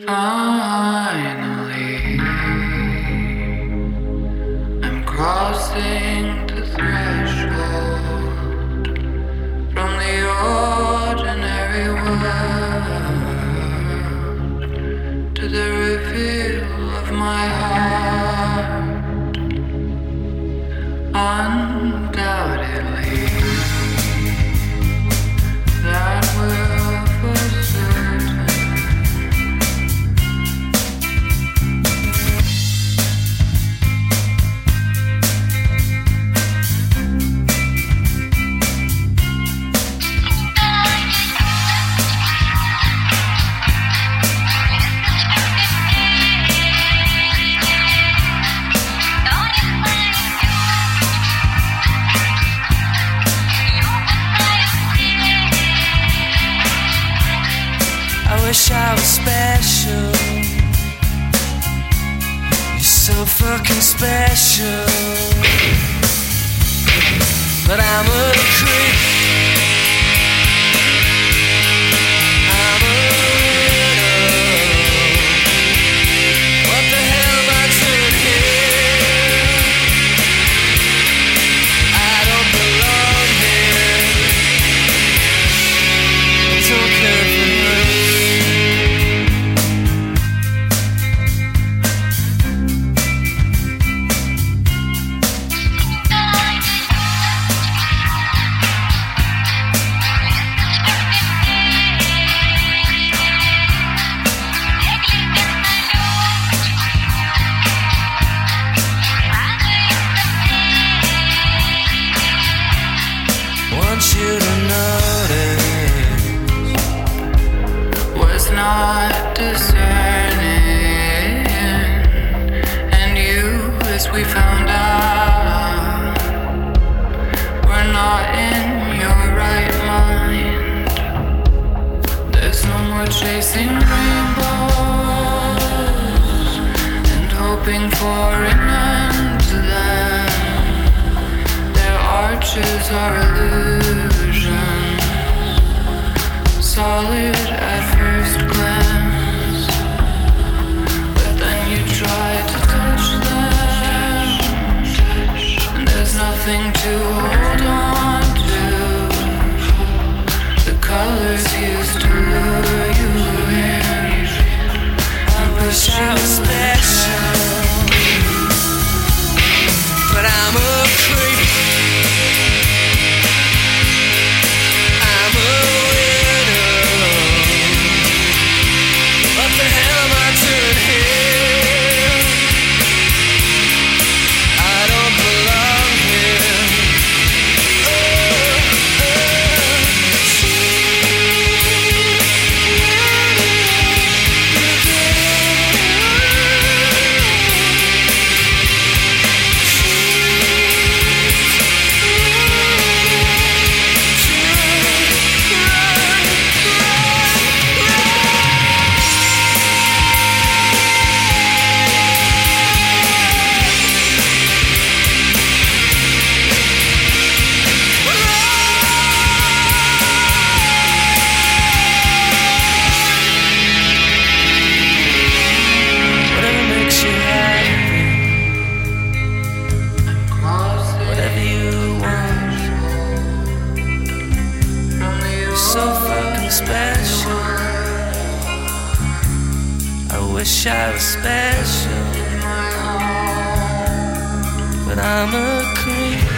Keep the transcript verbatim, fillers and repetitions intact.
Finally, I'm crossing the threshold from the ordinary world to the reveal of my heart. Undoubtedly, that will for certain I wish I was special. You're so fucking special. But I'm a creep. I'm a widow. What the hell am I doing here? I don't belong here. I don't care for her. Want you to notice was not discerning, and you, as we found out, were not in your right mind. There's no more chasing rainbows and hoping for an end to them. Their arches are illusions, solid at first glance, but then you try to touch them, and there's nothing to hold on to. The colors used to lure you in. I wish I was special, but I'm a creep. I'm a widow. What the hell am I doing here? I don't belong here. Oh, whatever makes you happy, whatever you want. You're so fucking special. I wish I was special, but I'm a creep.